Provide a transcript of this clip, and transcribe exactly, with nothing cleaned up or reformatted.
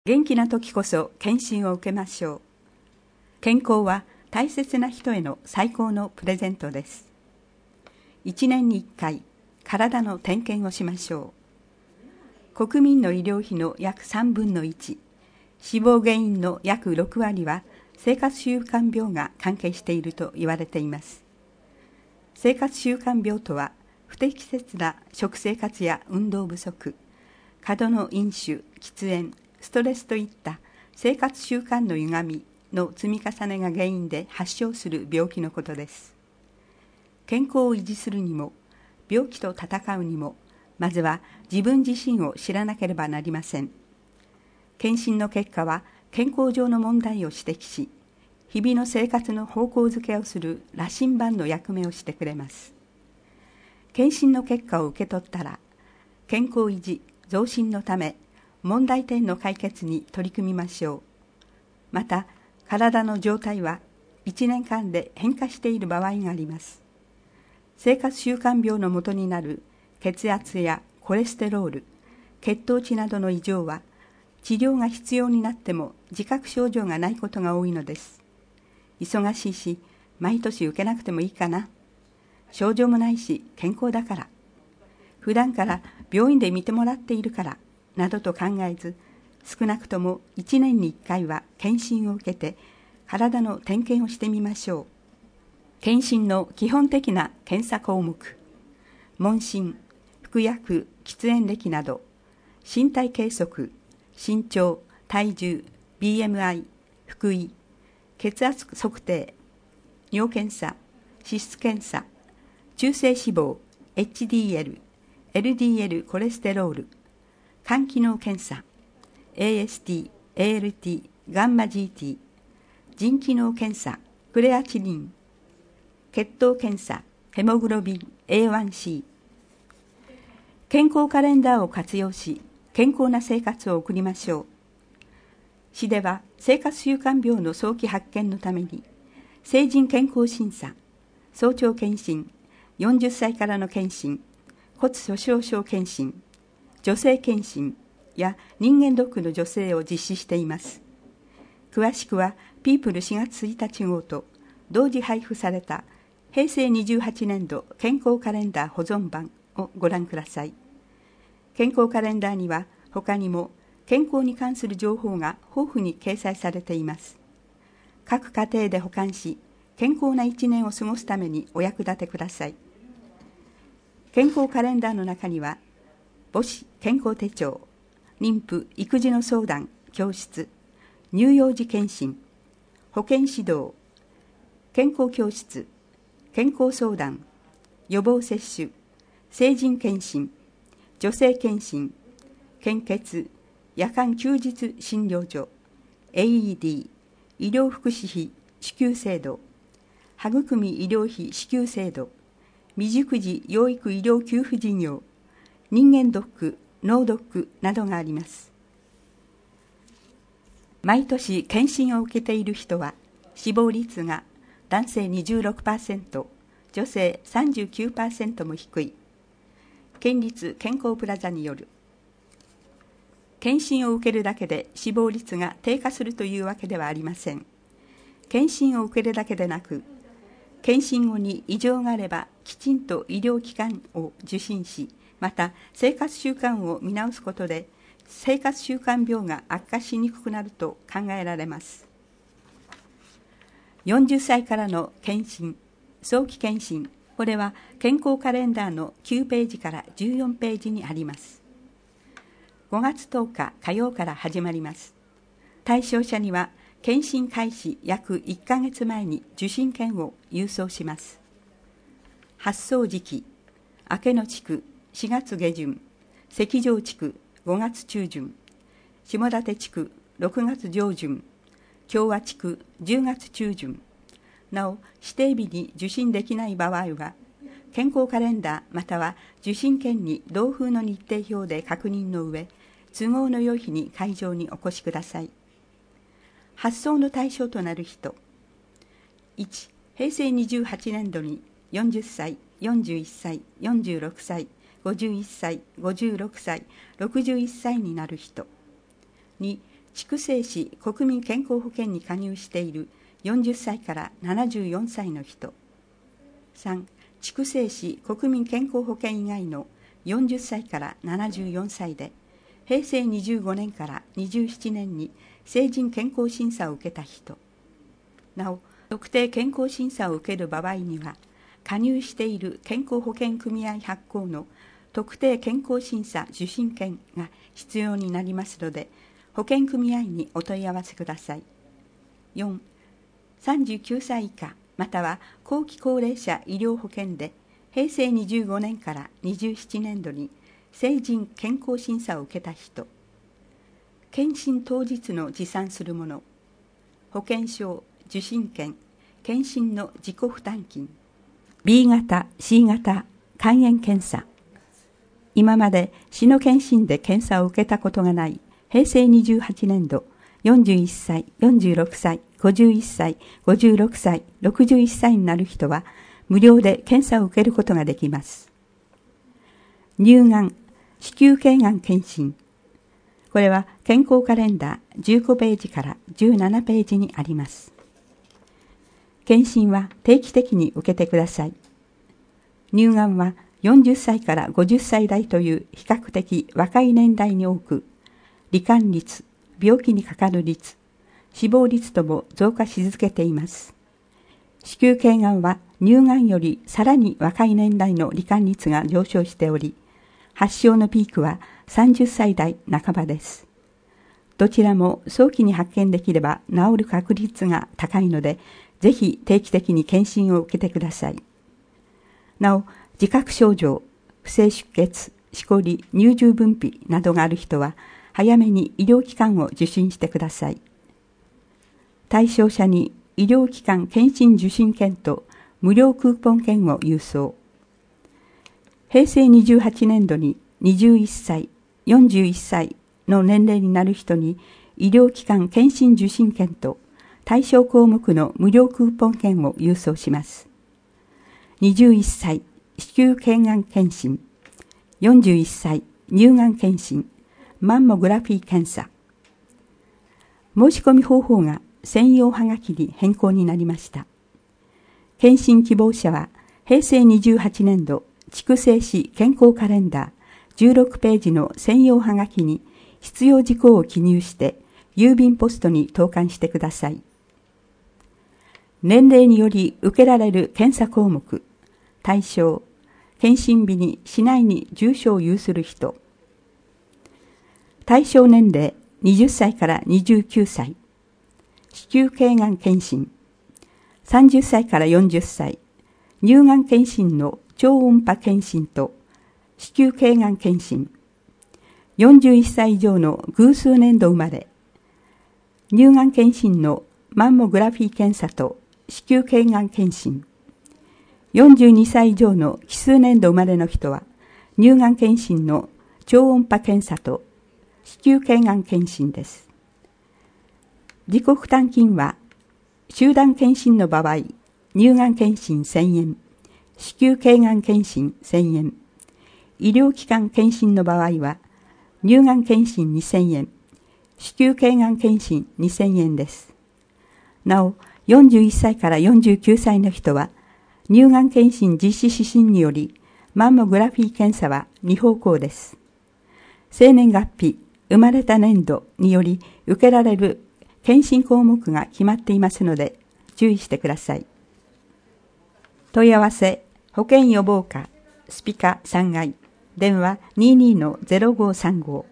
元気な時こそ検診を受けましょう。健康は大切な人への最高のプレゼントです。いちねんにいっかい、体の点検をしましょう。国民の医療費の約さんぶんのいち、死亡原因の約ろくわりは生活習慣病が関係していると言われています。生活習慣病とは、不適切な食生活や運動不足、過度の飲酒、喫煙、ストレスといった生活習慣の歪みの積み重ねが原因で発症する病気のことです。健康を維持するにも、病気と闘うにも、まずは自分自身を知らなければなりません。検診の結果は健康上の問題を指摘し、日々の生活の方向づけをする羅針盤の役目をしてくれます。検診の結果を受け取ったら、健康維持・増進のため、問題点の解決に取り組みましょう。また、体の状態はいちねんかんで変化している場合があります。生活習慣病の元になる血圧やコレステロール、血糖値などの異常は、治療が必要になっても自覚症状がないことが多いのです。忙しいし、毎年受けなくてもいいかな。症状もないし健康だから。普段から病院で見てもらっているから。などと考えず、少なくともいちねんにいっかいは検診を受けて、体の点検をしてみましょう。検診の基本的な検査項目、問診、服薬、喫煙歴など、身体計測、身長、体重、ビーエムアイ、腹囲、血圧測定、尿検査、脂質検査、中性脂肪、エイチディーエル、エルディーエル コレステロール、肝機能検査、エーエスティー、エーエルティー、ガンマ ジーティー、腎機能検査、クレアチニン、血糖検査、ヘモグロビン エーワンシー。健康カレンダーを活用し、健康な生活を送りましょう。市では生活習慣病の早期発見のために、成人健康審査、早朝検診、よんじゅっさいからの検診、骨粗しょう症検診、女性検診や人間ドックの助成を実施しています。詳しくはピープルしがつついたち号と同時配布されたへいせいにじゅうはちねんど健康カレンダー保存版をご覧ください。健康カレンダーには他にも健康に関する情報が豊富に掲載されています。各家庭で保管し、健康な一年を過ごすためにお役立てください。健康カレンダーの中には、母子健康手帳、妊婦育児の相談教室、乳幼児検診、保健指導、健康教室、健康相談、予防接種、成人検診、女性検診、献血、夜間休日診療所、エーイーディー、医療福祉費支給制度、育み医療費支給制度、未熟児養育医療給付事業、人間ドック、脳ドックなどがあります。毎年検診を受けている人は、死亡率が男性 にじゅうろくパーセント、女性 さんじゅうきゅうパーセント も低い。県立健康プラザによる。検診を受けるだけで死亡率が低下するというわけではありません。検診を受けるだけでなく、検診後に異常があればきちんと医療機関を受診し、また生活習慣を見直すことで生活習慣病が悪化しにくくなると考えられます。よんじゅっさいからの検診、早期検診、これは健康カレンダーのきゅうページからじゅうよんページにあります。ごがつとおか火曜から始まります。対象者には検診開始約いっかげつまえに受診券を郵送します。発送時期、明け野地区しがつげじゅん、関城地区ごがつちゅうじゅん、下館地区ろくがつじょうじゅん、共和地区じゅうがつちゅうじゅん。なお、指定日に受診できない場合は、健康カレンダーまたは受診券に同封の日程表で確認の上、都合の良い日に会場にお越しください。発送の対象となる人。いち、へいせいにじゅうはちねんどによんじゅっさい、よんじゅういっさい、よんじゅうろくさい、ごじゅういっさい、ごじゅうろくさい、ろくじゅういっさいになる人。に、 筑西市国民健康保険に加入しているよんじゅっさいからななじゅうよんさいの人。さん、筑西市国民健康保険以外のよんじゅっさいからななじゅうよんさいで、平成にじゅうごねんからにじゅうななねんに成人健康審査を受けた人。なお、特定健康審査を受ける場合には、加入している健康保険組合発行の特定健康審査受診券が必要になりますので、保険組合にお問い合わせください。よん、さんじゅうきゅうさい以下または後期高齢者医療保険で平成にじゅうごねんからにじゅうななねん度に成人健康審査を受けた人。検診当日の持参するもの、保険証、受診券、検診の自己負担金、B 型、C 型、肝炎検査。今まで市の検診で検査を受けたことがない平成にじゅうはちねん度、よんじゅういっさい、よんじゅうろくさい、ごじゅういっさい、ごじゅうろくさい、ろくじゅういっさいになる人は無料で検査を受けることができます。乳がん、子宮頸がん検診。これは健康カレンダーじゅうごページからじゅうななページにあります。検診は定期的に受けてください。乳がんはよんじゅっさいからごじゅっさい代という比較的若い年代に多く、罹患率、病気にかかる率、死亡率とも増加し続けています。子宮頸がんは乳がんよりさらに若い年代の罹患率が上昇しており、発症のピークはさんじゅっさい代半ばです。どちらも早期に発見できれば治る確率が高いので、ぜひ定期的に検診を受けてください。なお、自覚症状、不正出血、しこり、乳汁分泌などがある人は、早めに医療機関を受診してください。対象者に医療機関検診受診券と無料クーポン券を郵送。平成にじゅうはちねん度ににじゅういっさい、よんじゅういっさいの年齢になる人に医療機関検診受診券と対象項目の無料クーポン券を郵送します。にじゅういっさい、子宮頸がん検診。よんじゅういっさい、乳がん検診。マンモグラフィー検査。申し込み方法が専用はがきに変更になりました。検診希望者は平成にじゅうはちねん度筑西市健康カレンダーじゅうろくページの専用はがきに必要事項を記入して郵便ポストに投函してください。年齢により受けられる検査項目、対象、検診日に市内に住所を有する人。対象年齢にじゅっさいからにじゅうきゅうさい。子宮頸がん検診。さんじゅっさいからよんじゅっさい。乳がん検診の超音波検診と子宮頸がん検診。よんじゅういっさい以上の偶数年度生まれ。乳がん検診のマンモグラフィー検査と子宮頸がん検診。よんじゅうにさい以上の奇数年度生まれの人は乳がん検診の超音波検査と子宮頸がん検診です。自己負担金は集団検診の場合、乳がん検診せんえん、子宮頸がん検診せんえん、医療機関検診の場合は乳がん検診にせんえん、子宮頸がん検診にせんえんです。なお、よんじゅういっさいからよんじゅうきゅうさいの人は乳がん検診実施指針によりマンモグラフィー検査はに方向です。生年月日、生まれた年度により受けられる検診項目が決まっていますので注意してください。問い合わせ、保険予防課、スピカさんがい、電話 にじゅうにのゼロごさんご。